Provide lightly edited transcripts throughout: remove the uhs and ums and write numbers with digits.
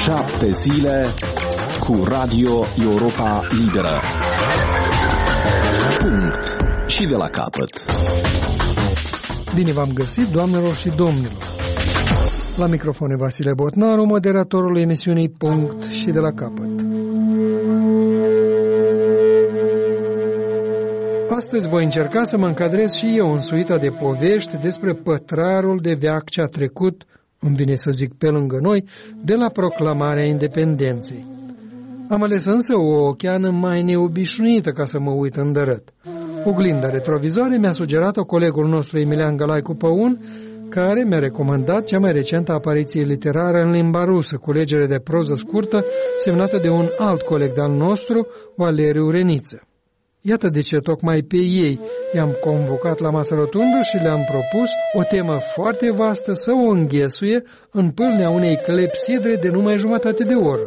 7 zile cu Radio Europa Liberă. Punct. Și de la capăt. Bine v-am găsit, doamnelor și domnilor. La microfon Vasile Botnaru, moderatorul emisiunii Punct și de la capăt. Astăzi voi încerca să mă încadrez și eu în suita de povești despre pătrarul de veac ce a trecut, îmi vine să zic pe lângă noi, de la proclamarea independenței. Am ales însă o ocheană mai neobișnuită ca să mă uit îndărât. Oglinda retrovizoare mi-a sugerat-o colegul nostru Emilian Galaicu Păun, care mi-a recomandat cea mai recentă apariție literară în limba rusă, culegere de proză scurtă, semnată de un alt coleg de-al nostru, Valeriu Reniță. Iată de ce tocmai pe ei i-am convocat la masă rotundă și le-am propus o temă foarte vastă să o înghesuie în pâlnea unei clepsidre de numai jumătate de oră.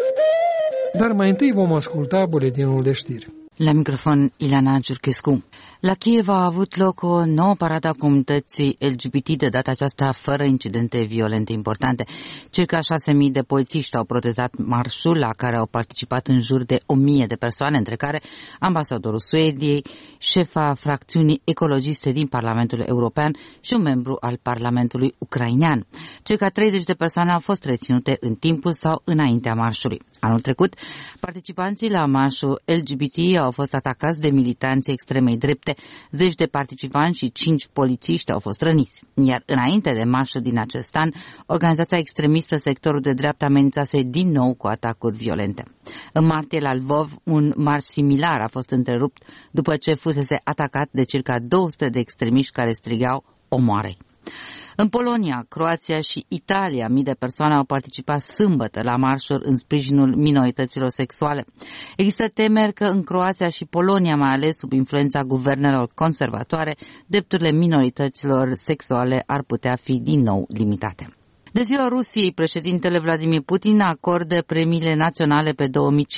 Dar mai întâi vom asculta buletinul de știri. La microfon, Ileana Giurchescu. La Kiev a avut loc o nouă paradă a comunității LGBT, de data aceasta fără incidente violente importante. Circa 6.000 de polițiști au protejat marșul, la care au participat în jur de 1.000 de persoane, între care ambasadorul Suediei, șefa fracțiunii ecologiste din Parlamentul European și un membru al Parlamentului ucrainean. Circa 30 de persoane au fost reținute în timpul sau înaintea marșului. Anul trecut, participanții la marșul LGBT au fost atacați de militanții extremei drepte, 10 de participanți și 5 polițiști au fost răniți. Iar înainte de marșul din acest an, organizația extremistă Sectorul de Dreapta amenințase din nou cu atacuri violente. În martie la Lvov, un marș similar a fost întrerupt după ce fusese atacat de circa 200 de extremiști care strigau "Omoară-i!". În Polonia, Croația și Italia, mii de persoane au participat sâmbătă la marșuri în sprijinul minorităților sexuale. Există temeri că în Croația și Polonia, mai ales sub influența guvernelor conservatoare, drepturile minorităților sexuale ar putea fi din nou limitate. De ziua Rusiei, președintele Vladimir Putin acordă premiile naționale pe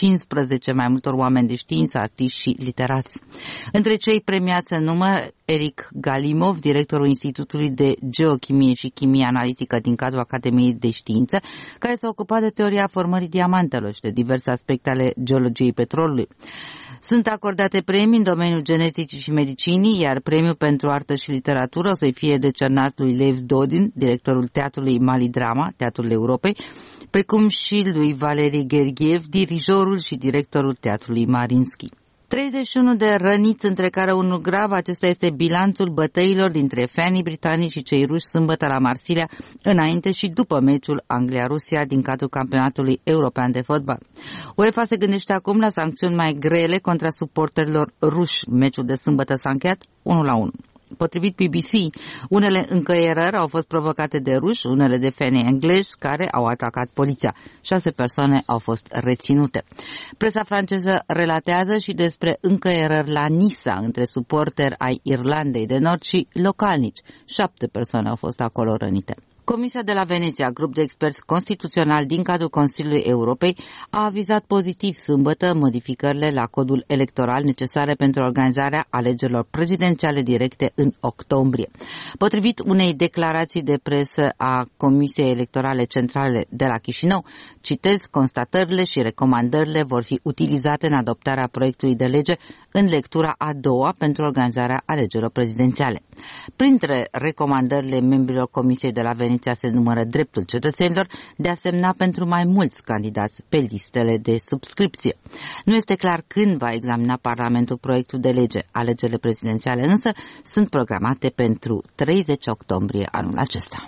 2015 mai multor oameni de știință, artiști și literați. Între cei premiați se numără Eric Galimov, directorul Institutului de Geochimie și Chimie Analitică din cadrul Academiei de Știință, care s-a ocupat de teoria formării diamantelor și de diverse aspecte ale geologiei petrolului. Sunt acordate premii în domeniul geneticii și medicinii, iar premiul pentru artă și literatură o să fie decernat lui Lev Dodin, directorul Teatrului Mali Drama, Teatrul Europei, precum și lui Valery Gergiev, dirijorul și directorul Teatrului Mariinsky. 31 de răniți, între care unul grav. Acesta este bilanțul bătăilor dintre fanii britanici și cei ruși sâmbătă la Marsilia, înainte și după meciul Anglia-Rusia din cadrul campionatului european de fotbal. UEFA se gândește acum la sancțiuni mai grele contra suporterilor ruși. Meciul de sâmbătă s-a încheiat 1-1. Potrivit BBC, unele încăierări au fost provocate de ruși, unele de fani englezi care au atacat poliția. 6 persoane au fost reținute. Presa franceză relatează și despre încăierări la Nisa între suporteri ai Irlandei de Nord și localnici. 7 persoane au fost acolo rănite. Comisia de la Veneția, grup de experți constituțional din cadrul Consiliului Europei, a avizat pozitiv sâmbătă modificările la codul electoral necesare pentru organizarea alegerilor prezidențiale directe în octombrie. Potrivit unei declarații de presă a Comisiei Electorale Centrale de la Chișinău, citez, constatările și recomandările vor fi utilizate în adoptarea proiectului de lege în lectura a doua pentru organizarea alegerilor prezidențiale. Printre recomandările membrilor Comisiei de la Veneția se numără dreptul cetățenilor de a semna pentru mai mulți candidați pe listele de subscripție. Nu este clar când va examina Parlamentul proiectul de lege. Alegerile prezidențiale însă sunt programate pentru 30 octombrie anul acesta.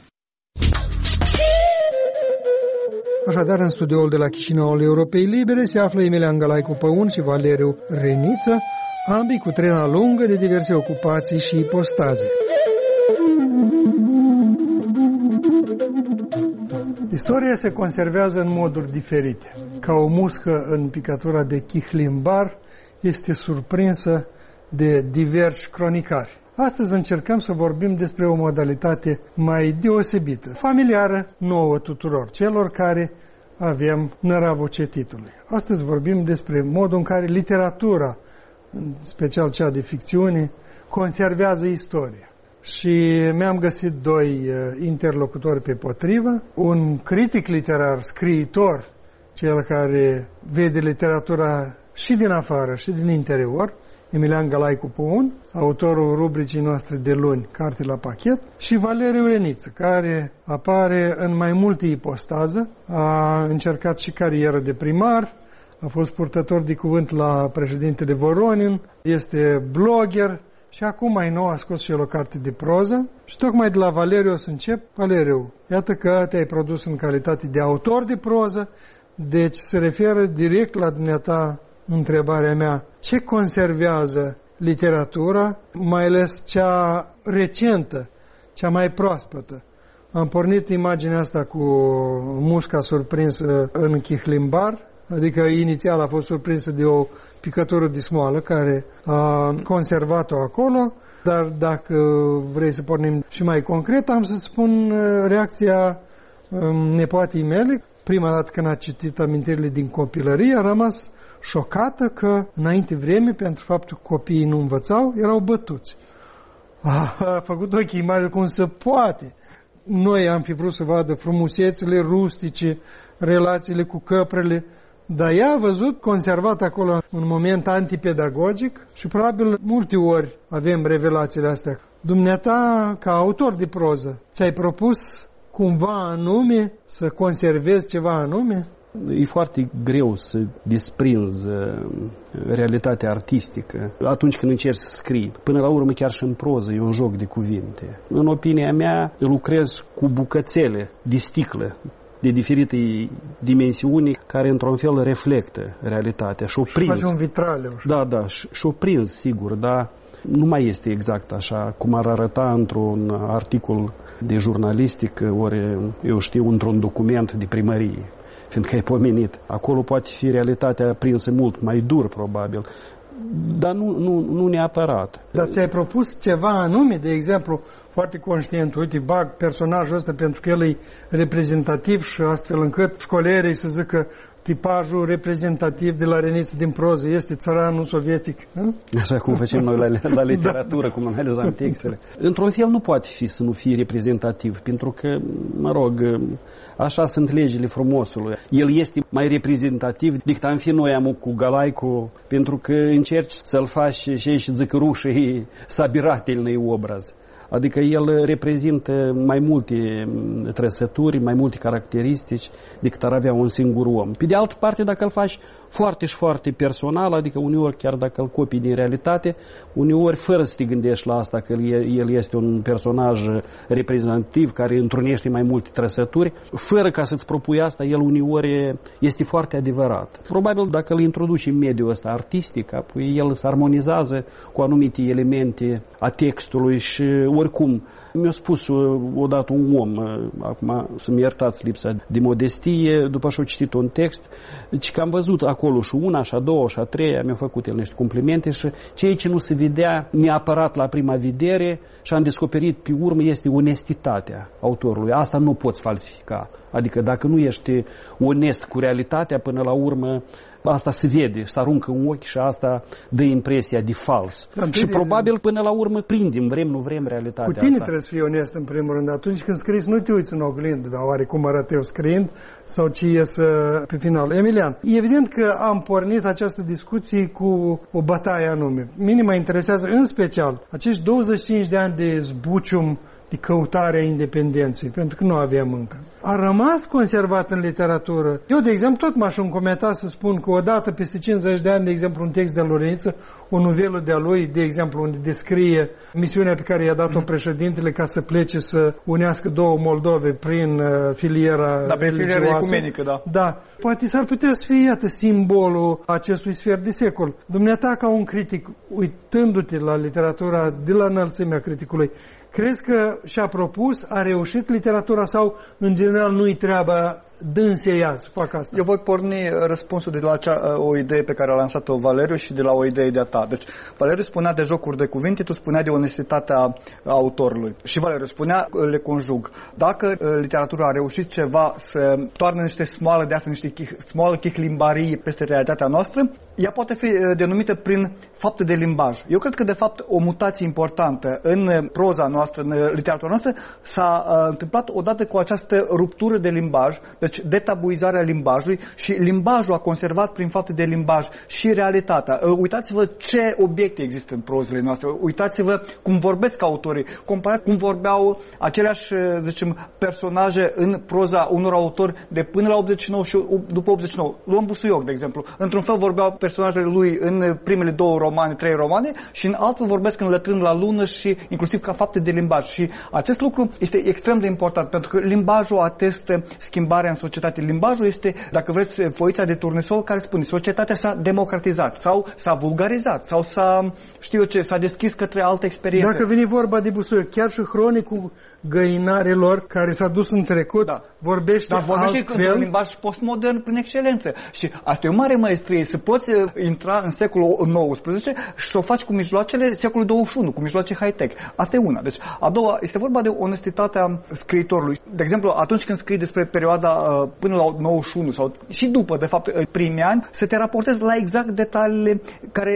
Așadar, în studioul de la Chișinău al Europei Libere se află Emilian Galaicu Păun și Valeriu Reniță, ambii cu trena lungă de diverse ocupații și ipostaze. Istoria se conservează în moduri diferite. Ca o muscă în picătura de chihlimbar este surprinsă de diversi cronicari. Astăzi încercăm să vorbim despre o modalitate mai deosebită, familiară nouă tuturor, celor care avem năravul cititului. Astăzi vorbim despre modul în care literatura, în special cea de ficțiune, conservează istoria. și mi-am găsit 2 interlocutori pe potrivă, un critic literar, scriitor, cel care vede literatura și din afară și din interior, Emilian Galaicu Păun, autorul rubricii noastre de luni, Carte la pachet, și Valeriu Reniță, care apare în mai multe ipostaze, a încercat și carieră de primar, a fost purtător de cuvânt la președintele Voronin, este blogger și acum mai nou a scos și el o carte de proză. Și tocmai de la Valeriu o să încep. Valeriu, iată că te-ai produs în calitate de autor de proză, deci se referă direct la dumneata întrebarea mea. Ce conservează literatura, mai ales cea recentă, cea mai proaspătă? Am pornit imaginea asta cu mușca surprinsă în chihlimbar, adică inițial a fost surprinsă de o picătură de smoală care a conservat-o acolo, dar dacă vrei să pornim și mai concret, am să-ți spun reacția nepoatei mele. Prima dată când a citit amintirile din copilărie, a rămas șocată că înainte vreme, pentru faptul că copiii nu învățau, erau bătuți. A făcut ochii mari cum se poate. Noi am fi vrut să vadă frumusețile rustice, relațiile cu căprele, dar ea a văzut conservat acolo un moment antipedagogic și probabil multe ori avem revelațiile astea. Dumneata, ca autor de proză, ți-ai propus cumva anume să conservezi ceva anume? E foarte greu să desprinzi realitatea artistică atunci când încerci să scrii. Până la urmă, chiar și în proză, e un joc de cuvinte. În opinia mea, lucrez cu bucățele de sticlă de diferite dimensiuni care într-un fel reflectă realitatea. Și faci un vitraliu. Da, și-o prins, sigur, dar nu mai este exact așa cum ar arăta într-un articol de jurnalistică, ori, eu știu, într-un document de primărie, fiindcă e pomenit. Acolo poate fi realitatea prinsă mult mai dur, probabil, dar nu neapărat. Dar ți-ai propus ceva anume, de exemplu, foarte conștient, uite, bag personajul ăsta pentru că el e reprezentativ și astfel încât școlerii să zică tipajul reprezentativ de la Reniță din proză este țăranul sovietic. Nu? Așa cum facem noi la literatură, cum analizăm textele. Într-un fel nu poate fi să nu fie reprezentativ, pentru că, mă rog, așa sunt legile frumosului. El este mai reprezentativ decât am fi noi am cu Galaicu, pentru că încerci să-l faci și zăcărușii sabiratelnăi obraz. Adică el reprezintă mai multe trăsături, mai multe caracteristici decât ar avea un singur om. Pe de altă parte, dacă îl faci foarte și foarte personal, adică uneori chiar dacă îl copii din realitate, uneori fără să te gândești la asta că el este un personaj reprezentativ care întrunește mai multe trăsături, fără ca să-ți propui asta, el uneori este foarte adevărat. Probabil dacă îl introduci în mediul ăsta artistic, apoi el se armonizează cu anumite elemente a textului și oricum, mi-a spus odată un om, acum să-mi iertați lipsa de modestie, după ce a citit un text, că am văzut acolo și una, și a doua, și a treia, mi-a făcut el niște complimente și ceea ce nu se vedea neapărat la prima vedere și am descoperit pe urmă este onestitatea autorului. Asta nu poți falsifica. Adică dacă nu ești onest cu realitatea, până la urmă, asta se vede, se aruncă în ochi și asta dă impresia de fals. Și probabil până la urmă prindem, vrem, nu vrem realitatea asta. Cu tine asta. trebuie să fii onest în primul rând. Atunci când scrii, nu te uiți în oglindă, dar oare cum arăt eu scriind sau ce ies pe final. Emilian, evident că am pornit această discuție cu o bătaie anume. Mine mă interesează în special acești 25 de ani de zbucium de căutarea independenței, pentru că nu avem încă. A rămas conservat în literatură. Eu, de exemplu, tot m-aș încometa să spun că odată, peste 50 de ani, de exemplu, un text de Loreniță, o novelă de-a lui, de exemplu, unde descrie misiunea pe care i-a dat-o președintele ca să plece să unească două Moldove prin filiera religioasă. Ecumenică, da. Da. Poate s-ar putea să fie, iată, simbolul acestui sfert de secol. Dumneata, ca un critic, uitându-te la literatura de la înălțimea criticului, crezi că și-a propus, a reușit literatura sau, în general, nu-i treaba dânse ea să facă asta? Eu voi porni răspunsul de la o idee pe care a lansat-o Valeriu și de la o idee de-a ta. Deci, Valeriu spunea de jocuri de cuvinte, tu spuneai de onestitatea autorului. Și Valeriu spunea, le conjug. Dacă literatura a reușit ceva să toarnă niște smoală de asta, niște smoală chihlimbarie peste realitatea noastră, ea poate fi denumită prin fapte de limbaj. Eu cred că, de fapt, o mutație importantă în proza noastră, în literatura noastră, s-a întâmplat odată cu această ruptură de limbaj, deci detabuizarea limbajului, și limbajul a conservat prin fapte de limbaj și realitatea. Uitați-vă ce obiecte există în prozele noastre, uitați-vă cum vorbesc autorii, comparat cum vorbeau aceleași, zicem, personaje în proza unor autori de până la 89 și după 89. Luăm Busuioc, de exemplu. Într-un fel vorbeau personajele lui în primele 2 romane, 3 romane, și în altfel vorbesc înlătrând la lună și inclusiv ca fapte de limbaj. Și acest lucru este extrem de important, pentru că limbajul atestă schimbarea în societate. Limbajul este, dacă vreți, foița de turnesol care spune societatea s-a democratizat sau s-a vulgarizat sau s-a deschis către alte experiențe. Dacă vine vorba de Busuioc, chiar și Hronicul Găinarilor, care s-a dus în trecut, vorbește într-un limbaj postmodern prin excelență. Și asta e o mare maestrie, să poți intra în secolul XIX și să o faci cu mijloacele secolului 21, cu mijloace high-tech. Asta e una. Deci, a doua, este vorba de onestitatea scriitorului. De exemplu, atunci când scrii despre perioada până la 91 sau și după, de fapt, primii ani, să te raportezi la exact detaliile care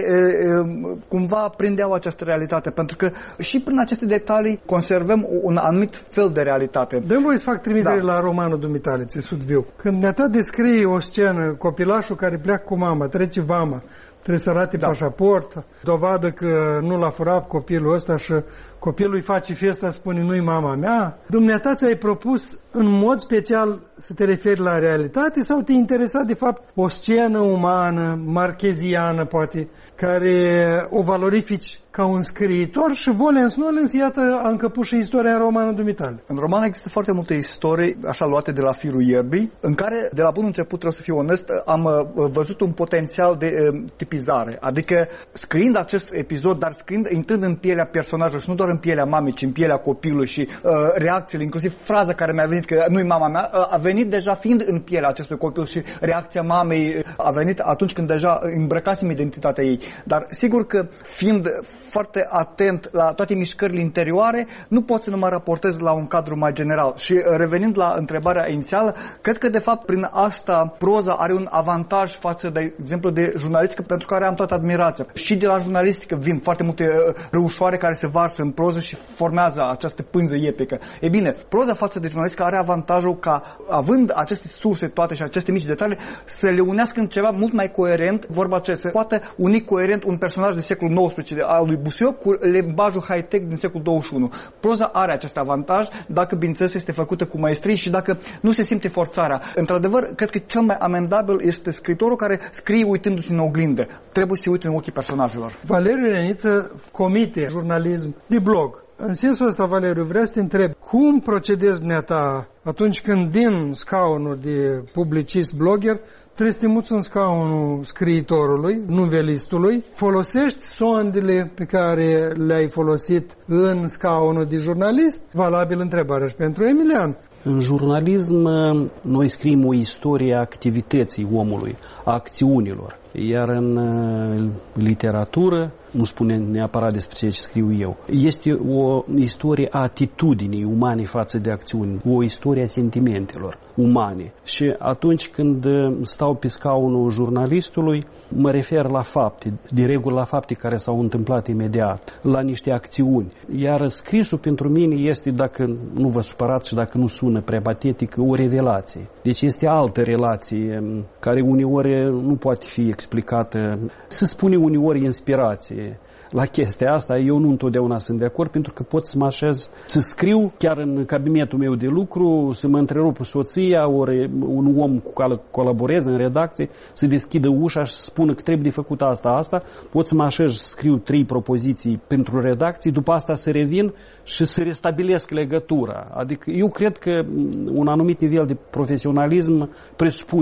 cumva prindeau această realitate. Pentru că și prin aceste detalii conservăm un anumit fel de realitate. Dă-mi voie să fac trimitere la romanul dumitale, Țesut Viu. Când ne-a descrie o scenă, copilașul care pleacă cu mama, trece vama, trebuie să arate pașaport, dovadă că nu l-a furat copilul ăsta și copilul îi face fiesta, spune nu-i mama mea. Dumneata ți-ai propus în mod special să te referi la realitate sau te interesa de fapt o scenă umană, marcheziană poate, care o valorifici ca un scriitor și volens-nolens, iată, a încăput și istoria în romanul dumitale. În roman există foarte multe istorii, așa luate de la firul ierbii, în care, de la bun început, trebuie să fiu onest, am văzut un potențial de tipizare. Adică, scriind acest episod, dar intrând în pielea personajului și nu doar în pielea mamei, ci în pielea copilului și reacțiile, inclusiv fraza care mi-a venit, că nu-i mama mea, a venit deja fiind în pielea acestui copil și reacția mamei a venit atunci când deja îmbrăcasem identitatea ei. Dar sigur că, fiind foarte atent la toate mișcările interioare, nu pot să nu mă raportez la un cadru mai general. Și revenind la întrebarea inițială, cred că de fapt prin asta proza are un avantaj față de exemplu de jurnalistică, pentru care am toată admirația. Și de la jurnalistică vin foarte multe râușoare care se varsă în proză și formează această pânză iepică. E bine, proza față de jurnalistică are avantajul ca, având aceste surse toate și aceste mici detalii, să le unească în ceva mult mai coerent, vorba ce se poate uni coerent un personaj de secolul XIX al lui Busuioc cu limbajul high-tech din secolul 21. Proza are acest avantaj dacă, bineînțeles, este făcută cu maestrie și dacă nu se simte forțarea. Într-adevăr, cred că cel mai amendabil este scriitorul care scrie uitându-se în oglindă. Trebuie să se uite în ochii personajelor. Valeriu Ioniță comite jurnalism de blog. În sensul ăsta, Valeriu, vreau să te întreb, cum procedezi dumneata atunci când din scaunul de publicist blogger trebuie să te muți în scaunul scriitorului, novelistului, folosești sondele pe care le-ai folosit în scaunul de jurnalist? Valabil întrebarea și pentru Emilian. În jurnalism, noi scriem o istorie a activității omului, a acțiunilor. Iar în literatură, nu spune neapărat despre ce scriu eu, este o istorie a atitudinii umane față de acțiuni, o istorie a sentimentelor umane. Și atunci când stau pe scaunul jurnalistului, mă refer la fapte, de regulă la fapte care s-au întâmplat imediat, la niște acțiuni. Iar scrisul pentru mine este, dacă nu vă supărați și dacă nu sună prea patetic, o revelație. Deci este altă relație care uneori nu poate fi explicată. Se spune uneori inspirație. La chestia asta eu nu întotdeauna sunt de acord, pentru că pot să mă așez să scriu chiar în cabinetul meu de lucru, să mă întrerup soția, ori un om cu care colaborez în redacție, să deschidă ușa și să spună că trebuie de făcut asta. Pot să mă așez să scriu 3 propoziții pentru redacții, după asta să revin și să restabilesc legătura. Adică eu cred că un anumit nivel de profesionalism presupune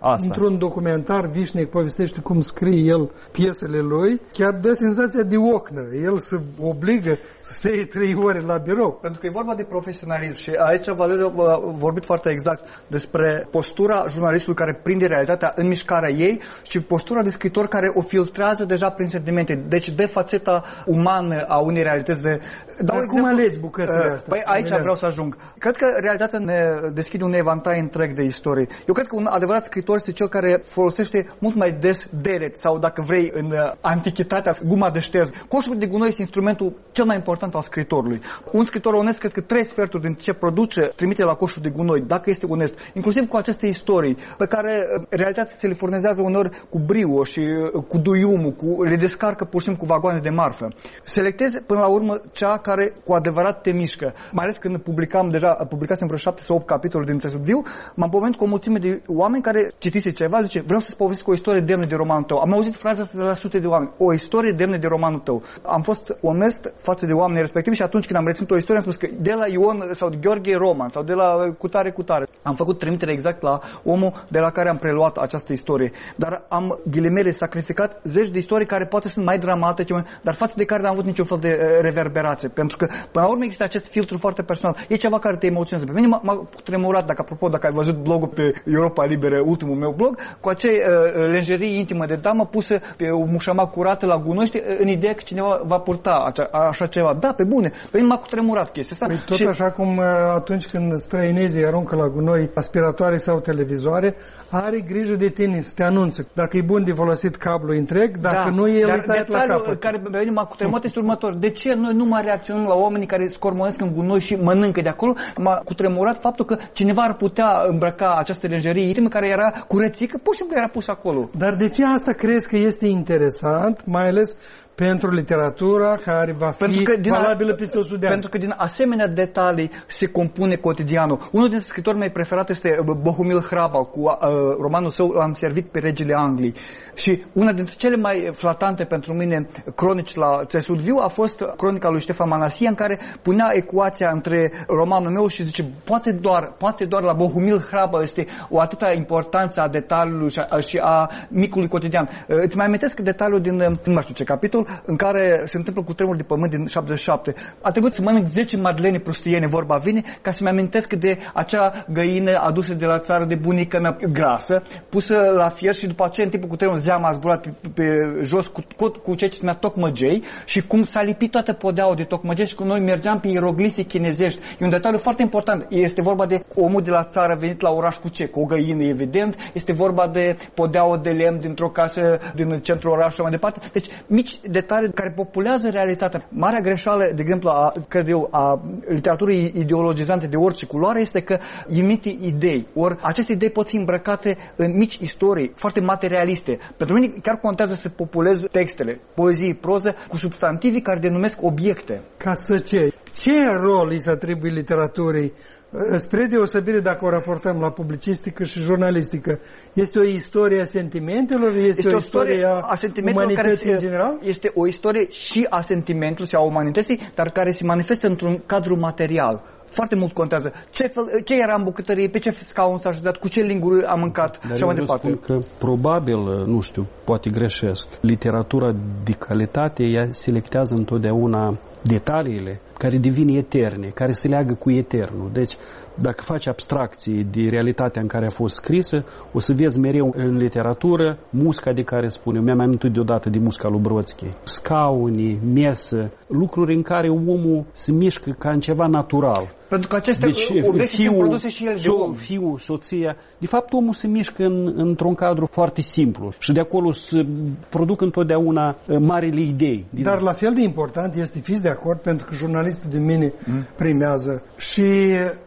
Într-un documentar, Vișnec povestește cum scrie el piesele lui, chiar dă senzația de ocnă. El se obligă să stea 3 ore la birou. Pentru că e vorba de profesionalism și aici Valeriu a vorbit foarte exact despre postura jurnalistului care prinde realitatea în mișcarea ei și postura de scriitor care o filtrează deja prin sentimente. Deci de fațeta umană a unei realități. Dar cum alegi bucățile astea? Păi aici vreau să ajung. Cred că realitatea ne deschide un evantai întreg de istorie. Eu cred că un adevărat scriitor este cel care folosește mult mai des deret sau, dacă vrei, în antichitatea, guma de șterg. Coșul de gunoi este instrumentul cel mai important al scriitorului. Un scriitor onest, cred că 3/4 din ce produce trimite la coșul de gunoi, dacă este onest. Inclusiv cu aceste istorii pe care realitatea se le furnizează uneori cu brio și cu duiumul, le descarcă pur și simplu cu vagoane de marfă. Selectezi până la urmă cea care cu adevărat te mișcă. Mai ales când publicasem vreo 7 sau 8 capitole din Țesut Viu, m-am pomenit cu o mulțime de oameni care citise ceva, zice, vreau să-ți povestesc o istorie demnă de romanul tău. Am auzit fraza asta de la sute de oameni, o istorie demnă de romanul tău. Am fost onest față de oamenii respectivi și atunci când am reținut o istorie am spus că de la Ion sau de Gheorghe Roman sau de la cutare. Am făcut trimitere exact la omul de la care am preluat această istorie. Dar am, ghilimele, sacrificat zeci de istorii care poate sunt mai dramatice, dar față de care n-am avut niciun fel de reverberație. Pentru că, până la urmă, există acest filtru foarte personal. E ceva care te emoționează. Pe mine m-a tremurat, dacă ai văzut blogul pe Europa Liberă, ultimul meu blog, cu acei lenjerii intimă de damă pusă pe o mușama curată la gunoi, în ideea că cineva va purta așa ceva. Da, pe bune. Pe mine m-a cutremurat chestia asta. Păi tot așa cum atunci când străinezii aruncă la gunoi aspiratoare sau televizoare, are grijă de tine să te anunță. Dacă e bun de folosit cablu întreg, dacă nu e, el tăiat la capăt. Care pe mine m-a cutremurat este următor. De ce noi nu mai reacționăm la oamenii care scormonesc în gunoi și mănâncă de acolo? M-a cutremurat faptul că cineva ar putea îmbrăca această lenjerie intimă care era curățică, pur și simplu era pus acolo. Dar de ce asta crezi că este interesant, mai ales pentru literatura care va fi valabilă peste 100 de ani? Pentru că din asemenea detalii se compune cotidianul. Unul dintre scritorii mei preferat este Bohumil Hrabal, cu romanul său Am servit pe regele Angliei. Și una dintre cele mai flatante pentru mine cronici la Țesut Viu a fost cronica lui Ștefan Manasia, în care punea ecuația între romanul meu și zice, poate doar la Bohumil Hrabal este o atâta importanță a detaliului și a micului cotidian. Îți mai amintesc detaliul din, nu mai știu ce capitol, în care se întâmplă cu tremur de pământ din 77. A trebuit să mănânc 10 madlene prustiene, vorba vine, ca să-mi amintesc de acea găină adusă de la țară de bunica mea grasă, pusă la fier și după aceea în timpul cu tremur zeama a zburat pe jos cu ce ținea tocmăgei și cum s-a lipit toată podeaua de tocmăgei și cum noi mergeam pe ieroglife chinezești. E un detaliu foarte important. Este vorba de omul de la țară venit la oraș cu ce? Cu o găină, evident. Este vorba de podeaua de lemn dintr-o casă din centrul orașului și mai departe. Deci mici detalii care populează realitatea. Marea greșeală, de exemplu, cred eu, a literaturii ideologizante de orice culoare este că imite idei. Ori aceste idei pot fi îmbrăcate în mici istorii foarte materialiste. Pentru mine chiar contează să populez textele, poezie, proză, cu substantivi care denumesc obiecte. Ca să ce rol îi se atribuie literaturii? Spre deosebire dacă o raportăm la publicistică și jurnalistică, este o istorie a sentimentelor? Este o istorie a umanității în general? Este o istorie și a sentimentului și a umanității, dar care se manifestă într-un cadru material. Foarte mult contează. Ce era în bucătărie, pe ce scaun s-a așezat, cu ce linguri a mâncat și așa mai departe. Dar spun că probabil, nu știu, poate greșesc, literatura de calitate ea selectează întotdeauna detaliile care devin eterne, care se leagă cu eternul. Deci, dacă faci abstracții de realitatea în care a fost scrisă, o să vezi mereu în literatură musca de care spune. Mi-am amintit deodată de musca lui Brodsky. Scaune, mesă, lucruri în care omul se mișcă ca în ceva natural. Pentru că aceste obiecte sunt produse și ele de om. Fiul, soția. De fapt, omul se mișcă într-un cadru foarte simplu și de acolo se produc întotdeauna marile idei. Dar la fel de important este, fiți de acord, pentru că jurnalistul de mine primează și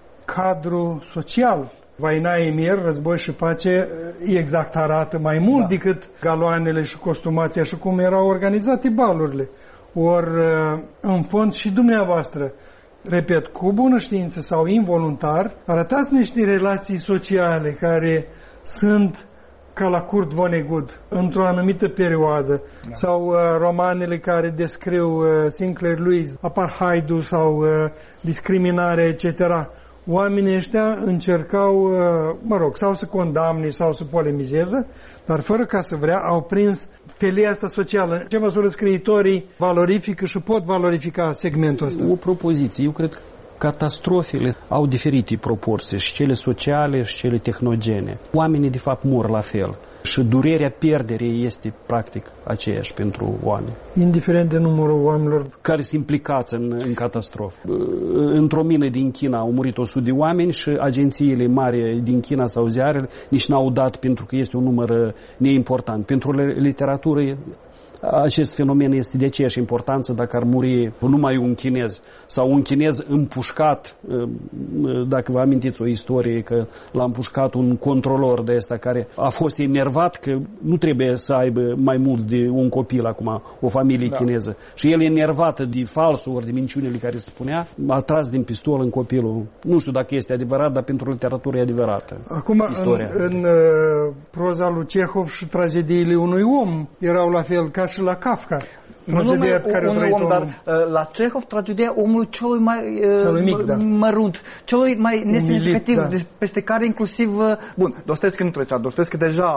cadru social. Vaina Emir, Război și Pace, exact arată mai mult decât galoanele și costumația și cum erau organizate balurile. Ori, în fond, și dumneavoastră, repet, cu bună știință sau involuntar, arătați niște relații sociale care sunt ca la Kurt Vonnegut, într-o anumită perioadă, sau romanele care descriu Sinclair Lewis, apartheidul sau discriminarea, etc. oamenii ăștia încercau, sau să condamne sau să polemizeze, dar fără ca să vrea, au prins felia asta socială. În ce măsură scriitorii valorifică și pot valorifica segmentul ăsta? O propoziție. Eu cred că catastrofele au diferite proporții, și cele sociale și cele tehnogene. Oamenii, de fapt, mor la fel. Și durerea pierderii este, practic, aceeași pentru oameni. Indiferent de numărul oamenilor care sunt implicați în catastrofă. Într-o mină din China au murit 100 de oameni și agențiile mari din China sau ziarele nici n-au dat, pentru că este un număr neimportant. Pentru literatură acest fenomen este de aceeași importanță dacă ar muri numai un chinez sau un chinez împușcat, dacă vă amintiți o istorie că l-a împușcat un controlor de ăsta care a fost enervat că nu trebuie să aibă mai mult de un copil acum, o familie chineză. Și el enervat de falsuri, de minciunile care se spunea, a tras din pistol în copilul. Nu știu dacă este adevărat, dar pentru literatură e adevărată. Acum, în proza lui Cehov și tragediile unui om erau la fel ca și la Kafka. Nu numai unui om, dar la Cehov tragedia omului celui mai mărunt, celui mai nesemnificativ, peste care inclusiv, Dostoevski nu trecea. Dostoevski deja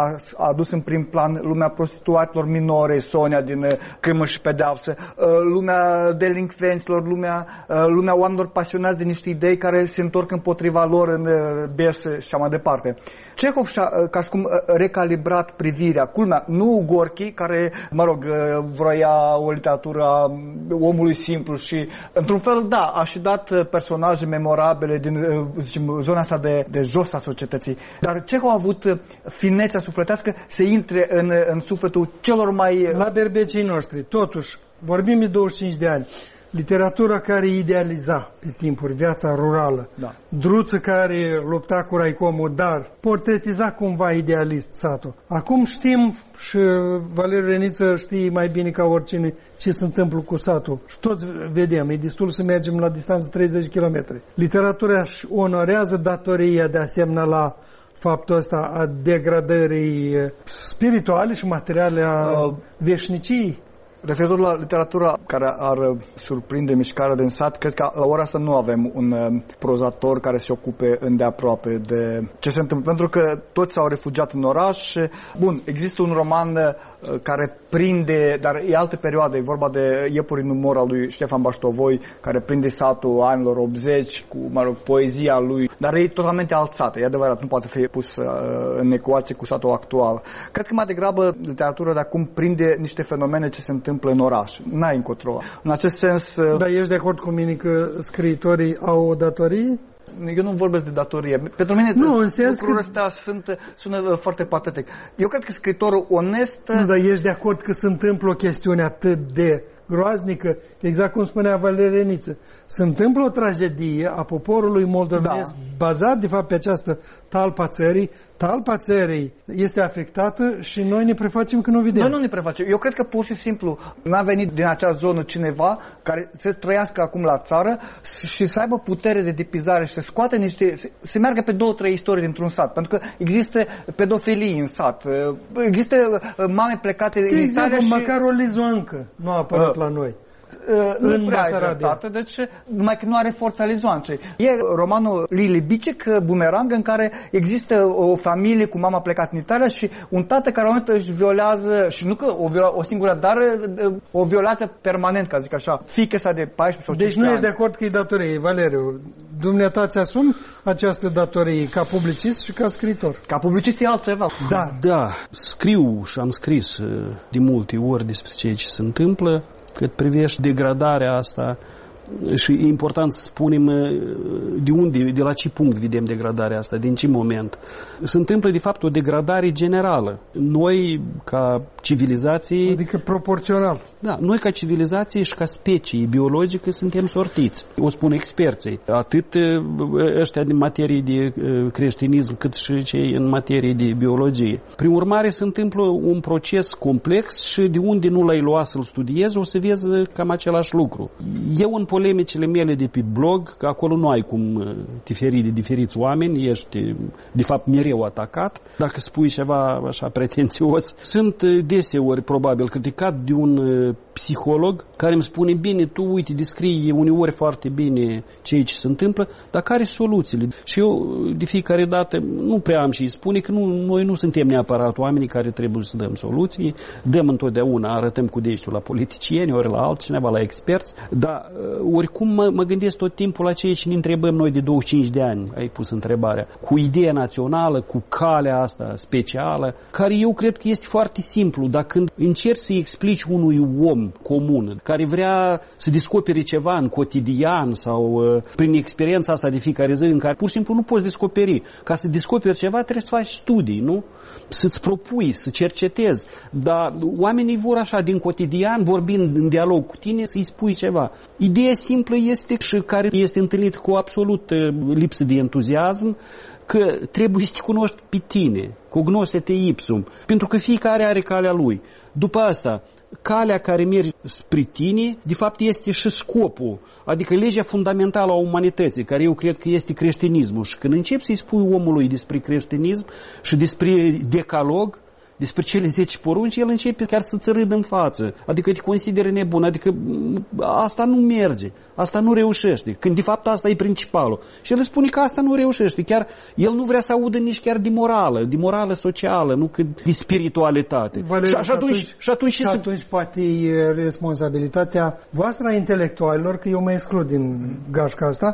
a adus în prim plan lumea prostituatelor minore, Sonia din Crimă și Pedeapsă, lumea delincvenților, lumea oamenilor pasionați de niște idei care se întorc împotriva lor în bese și așa mai departe. Cehov și-a, ca și cum, recalibrat privirea. Culmea, nu Gorki, care, vroia o literatură a omului simplu și, într-un fel, a și dat personaje memorabile din zona asta de jos a societății. Dar Cehov a avut finețea sufletească să intre în sufletul celor mai... La berbecii noștri, totuși, vorbim de 25 de ani. Literatura care idealiza pe timpuri viața rurală, Druță care lupta cu Raicomul, dar portretiza cumva idealist satul. Acum știm, și Valeriu Reniță știe mai bine ca oricine ce se întâmplă cu satul. Și toți vedem, e destul să mergem la distanță 30 km. Literatura își onorează datoria de asemenea la faptul ăsta a degradării spirituale și materiale a veșniciei. Referitor la literatura care ar surprinde mișcarea din sat, cred că la ora asta nu avem un prozator care se ocupe îndeaproape de ce se întâmplă, pentru că toți s-au refugiat în oraș. Există un roman care prinde, dar e altă perioadă, e vorba de Iepurii în umor al lui Ștefan Baștovoi, care prinde satul anilor 80 cu, poezia lui, dar e totalmente alt sat, e adevărat, nu poate fi pus în ecuație cu satul actual. Cred că mai degrabă literatura de acum prinde niște fenomene ce se întâmplă în oraș. N-ai încotro. În acest sens... Dar ești de acord cu mine că scriitorii au o datorie? Eu nu vorbesc de datorie. Pentru mine lucrurile astea sună foarte patetic. Eu cred că scriitorul onest... Nu, dar ești de acord că se întâmplă o chestiune atât de groaznică, exact cum spunea Valeriu Reniță. Se întâmplă o tragedie a poporului moldovenesc, bazat de fapt pe această talpa țării. Talpa țării este afectată și noi ne prefacem că nu vedem. Noi nu ne prefacem. Eu cred că pur și simplu n-a venit din acea zonă cineva care să trăiască acum la țară și să aibă putere de depizare și să scoate să meargă pe 2-3 istorii dintr-un sat. Pentru că există pedofilii în sat. Există mame plecate în țară și... măcar o lizoancă nu a apărut la noi. Nu prea ai dreptate, deci numai că nu are forța lizoancei. E romanul Lili Bicic, Bumerang, în care există o familie cu mama plecat în Italia și un tată care la un moment își violează, și nu că o singură, dar o violează permanent, ca zic așa, fiica sa de 14 sau 15 Deci nu ești de acord că e datorie, Valeriu. Dumneata ți asumi această datorie ca publicist și ca scriitor. Ca publicist e altceva. Da, scriu și am scris de multe ori despre ceea ce se întâmplă. Cât privește degradarea asta, și e important să spunem de la ce punct vedem degradarea asta, din ce moment. Se întâmplă de fapt o degradare generală. Noi ca civilizație... Adică proporțional. Da, noi ca civilizație și ca specie biologică suntem sortiți. O spun experții. Atât ăștia din materie de creștinism cât și cei în materie de biologie. Prin urmare se întâmplă un proces complex și de unde nu l-ai luat să-l studiezi o să vezi cam același lucru. Eu în polemicile mele de pe blog, că acolo nu ai cum diferi de diferiți oameni, ești de fapt mereu atacat. Dacă spui ceva așa pretențios, sunt deseori probabil criticat de un psiholog care îmi spune, bine, tu uite, descrii uneori foarte bine ceea ce se întâmplă, dar care sunt soluțiile? Și eu de fiecare dată nu prea am și îi spune că noi nu suntem neapărat oamenii care trebuie să dăm soluții, dăm întotdeauna, arătăm cu degetul la politicieni, ori la altcineva, la experți, dar oricum mă gândesc tot timpul la ceea ce ne întrebăm noi de 25 de ani, ai pus întrebarea, cu ideea națională, cu calea asta specială, care eu cred că este foarte simplu, dar când încerci să-i explici unui om comun, care vrea să descopere ceva în cotidian sau prin experiența asta de fiecare zi, în care pur și simplu nu poți descoperi. Ca să descoperi ceva trebuie să faci studii, nu? Să-ți propui, să cercetezi. Dar oamenii vor așa din cotidian, vorbind în dialog cu tine, să-i spui ceva. Ideea simplă este și care este întâlnită cu absolut lipsă de entuziasm, că trebuie să te cunoști pe tine, cognoscete ipsum, pentru că fiecare are calea lui. După asta, calea care merge spre tine, de fapt, este și scopul, adică legea fundamentală a umanității, care eu cred că este creștinismul. Și când începi să-i spui omului despre creștinism și despre decalog, despre cele 10 porunci, el începe chiar să-ți râdă în față. Adică te consideră nebun. Adică asta nu merge. Asta nu reușește. Când de fapt asta e principalul. Și el spune că asta nu reușește. Chiar el nu vrea să audă nici chiar de morală socială, nu cât de spiritualitate. Valeriu, Și atunci poate e responsabilitatea voastră a intelectualilor, că eu mă exclud din gașca asta,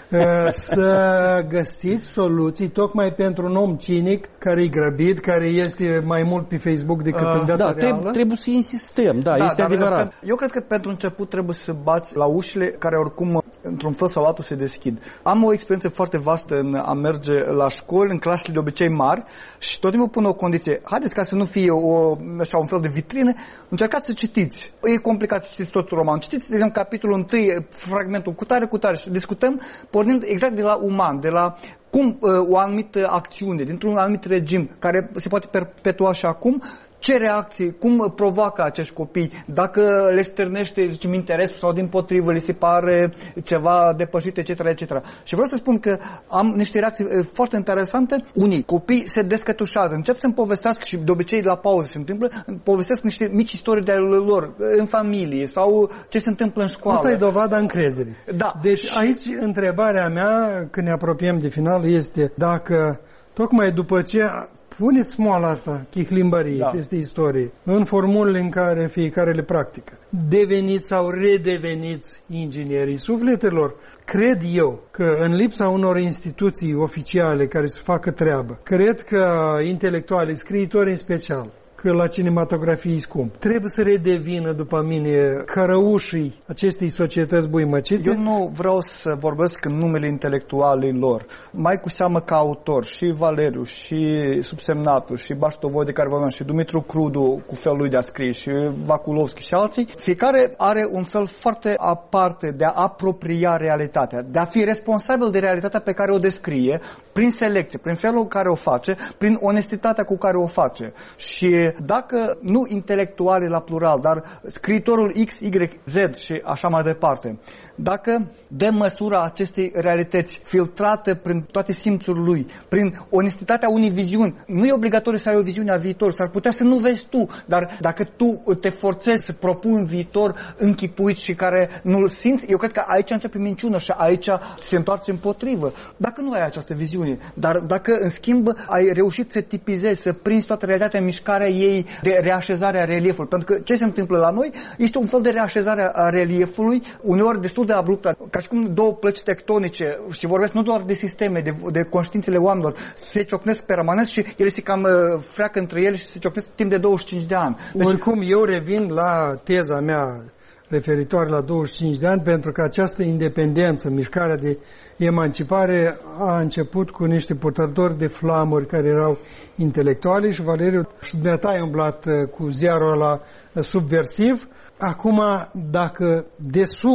să găsiți soluții tocmai pentru un om cinic care e grăbit, care este mai mult pe Facebook decât în viața reală. Trebuie să insistăm, este adevărat. Eu cred că pentru început trebuie să bați la ușile care oricum într-un fel sau altul se deschid. Am o experiență foarte vastă în a merge la școli, în clasele de obicei mari și tot timpul pun o condiție. Haideți, ca să nu fie un fel de vitrină, încercați să citiți. E complicat să citiți tot romanul. Citiți, de exemplu, capitolul 1, fragmentul cu tare și discutăm pornind exact de la uman, de la cum o anumită acțiune, dintr-un anumit regim, care se poate perpetua și acum, ce reacții, cum provoacă acești copii, dacă le stârnește, zicem, interesul sau dimpotrivă, li se pare ceva depășit, etc., etc. Și vreau să spun că am niște reacții foarte interesante. Unii copii se descătușează, încep să-mi povestească și de obicei la pauză se întâmplă, povestesc niște mici istorii de ale lor, în familie sau ce se întâmplă în școală. Asta e dovada încrederii. Da. Deci aici întrebarea mea, când ne apropiem de final, este dacă tocmai după ce puneți moala asta, chihlimbărie, peste istorie, în formulele în care fiecare le practică, deveniți sau redeveniți inginerii sufletelor, cred eu că în lipsa unor instituții oficiale care să facă treabă, cred că intelectuali, scriitori în special, că la cinematografie e scump. Trebuie să redevină, după mine, cărăușii acestei societăți buimăcite. Eu nu vreau să vorbesc în numele intelectualilor, mai cu seamă ca autor, și Valeriu, și Subsemnatul, și Baștovoi de care vorbeam, și Dumitru Crudu cu felul lui de a scrie, și Vaculovski și alții. Fiecare are un fel foarte aparte de a apropria realitatea, de a fi responsabil de realitatea pe care o descrie, prin selecție, prin felul în care o face, prin onestitatea cu care o face. Și dacă nu intelectuali la plural, dar scriitorul X, Y, Z și așa mai departe, dacă dă măsura acestei realități filtrate prin toate simțurile lui, prin onestitatea unei viziuni, nu e obligatoriu să ai o viziune a viitorului, s-ar putea să nu vezi tu, dar dacă tu te forțezi să propui un viitor închipuit și care nu-l simți, eu cred că aici începe minciună și aici se întoarce împotrivă. Dacă nu ai această viziune, dar dacă în schimb ai reușit să tipizezi, să prinzi toată realitatea în mișcarea ei de reașezare a reliefului, pentru că ce se întâmplă la noi este un fel de reașezare a reliefului, uneori destul de abruptă, ca și cum două plăci tectonice, și vorbesc nu doar de sisteme, de conștiințele oamenilor, se ciocnesc permanent și ele se cam freacă între ele și se ciocnesc timp de 25 de ani. Deci, oricum, eu revin la teza mea referitoare la 25 de ani, pentru că această independență, mișcarea de emancipare a început cu niște purtători de flamuri care erau intelectuali și Valeriu și dumneata ai umblat cu ziarul ăla subversiv. Acum, dacă de sub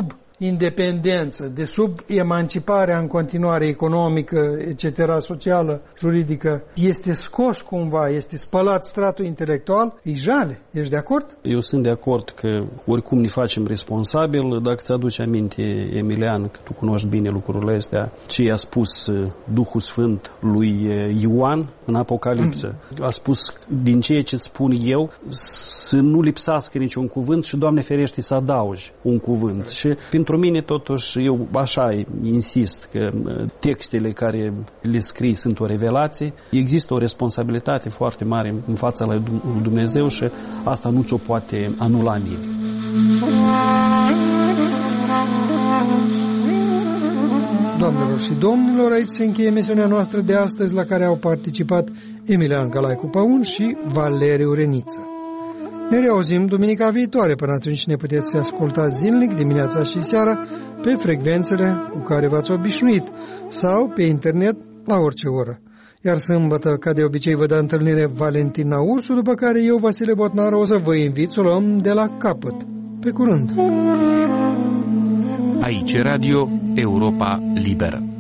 independență, de sub emanciparea în continuare economică, etc., socială, juridică, este scos cumva, este spălat stratul intelectual, e jale. Ești de acord? Eu sunt de acord că oricum ne facem responsabil. Dacă ți-aduci aminte, Emilian, că tu cunoști bine lucrurile astea, ce i-a spus Duhul Sfânt lui Ioan în Apocalipsă. A spus, din ceea ce spun eu, să nu lipsească niciun cuvânt și, Doamne ferește, să adaugi un cuvânt. Și pentru mine, totuși, eu așa insist că textele care le scrii sunt o revelație. Există o responsabilitate foarte mare în fața lui Dumnezeu și asta nu ți-o poate anula nimeni. Doamnelor și domnilor, aici se încheie emisiunea noastră de astăzi, la care au participat Emilian Calaicu Paun și Valeriu Reniță. Ne reauzim duminica viitoare. Până atunci ne puteți asculta zilnic, dimineața și seara, pe frecvențele cu care v-ați obișnuit sau pe internet la orice oră. Iar sâmbătă, ca de obicei, vă dă întâlnire Valentina Ursu, după care eu, Vasile Botnaru, o să vă invit să o luăm de la capăt. Pe curând! Aici Radio Europa Liberă.